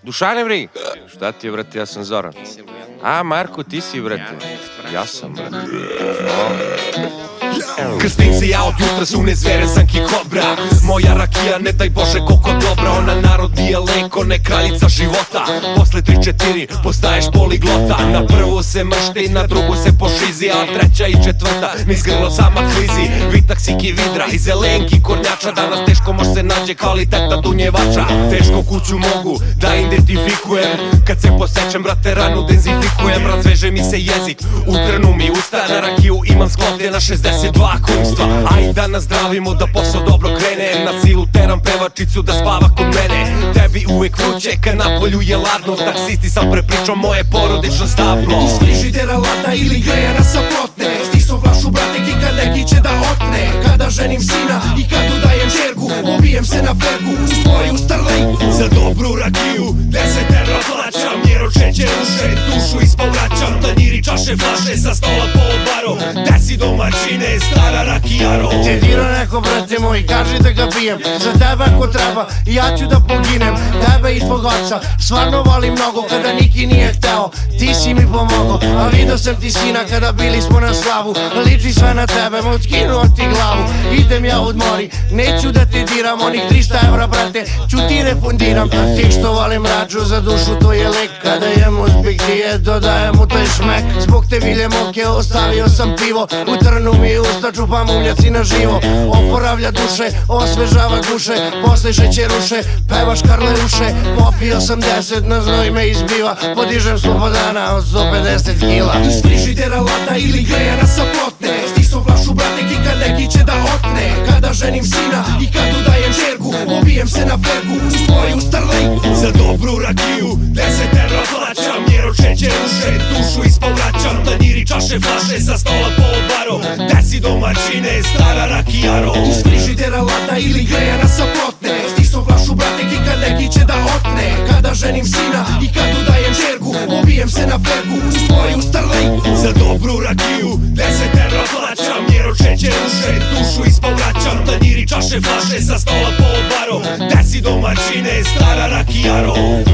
Dušane bre, šta ti je brate, ja sam Zoran. A Marko, ti si brate. Ja sam brate. Krstim se ja od jutra su nezveren sam ki kobra. Moja rakija ne daj Bože koliko dobra. Ona narod nije leko, ne kraljica života. Posle 3-4 postaješ poliglota. Na prvu se mršti, na drugu se pošizi, a treća i četvrta niz grlo sama klizi. Vitak siki vidra i zelenki kornjača. Danas teško može se nađe kvaliteta dunjevača. Teško kuću mogu da identifikujem. Kad se posećem brate ranu denzifikujem. Razveže mi se jezik, utrnu mi usta. Na rakiju imam sklopljena 62 kumstva. Aj da nazdravimo da posao dobro krene. Na silu teram pevačicu da spava kod mene. Tebi uvek vruće kad napolju je ladno. Taksisti sam prepričao moje porodično stablo. Iz frižidera lada ili grejana sa plotne. Stisao flašu brate i kad neki će da otne. Kada ženim sina i kad udajem čerku, obijem se na fergu u svoju starlejku. Za dobru rakiju 10 evra plaćam. Jer od šećeruše dušu ispovraćam. Tanjiri, čaše, flaše sa stola po baru. Desi domaćine, stara rakijaro. Te dira neko brate moj, kaži da ga pijem. Za tebe ako treba, ja ću da poginem. Tebe i tvog oca, stvarno volim mnogo. Kada Niki nije hteo, ti si mi pomogao. A vidio sam ti sina kada bili smo na slavu. Liči sve na tebe, otkinuo ti glavu. Idem ja od mori, neću da te diram. Onih 300 evra brate, ću ti refundiram. Ti što volim rađu, za dušu to je lek. Kada jem uzbik dije, dodajem mu taj šmek. Zbog te vilje moke ostavio sam pivo. U trnu mi usta, čupam umljaci na živo. Oporavlja duše, osvežava guše. Posle šećeruše, pevaš Karleuše. Popio sam 10, na znoj me izbiva. Podižem Slobodana od 150 kila. Iz frižidera lada ili grejana sa plotne. Stisao flašu brate i kad neki će da otne. Kada ženim sina i kad udajem čerku, obijem se na fergu u svoju starlejku. Za dobru rakiju 10 evra plaćam. Jer od šećeruše dušu ispovraćam. Tanjiri, čaše, flaše sa stola po baru. Desi domaćine, stara rakijaro. Iz frižidera lada ili grejana sa plotne. Stisao flašu brate i kad neki će da otne. Kada ženim sina i kad udajem čerku, obijem se na fergu u svoju starlejku. Za dobru rakiju 10 evra plaćam. Jer od šećeruše dušu ispovraćam. Tanjiri, čaše, flaše sa stola po baru. Desi domaćine, stara rakijaro.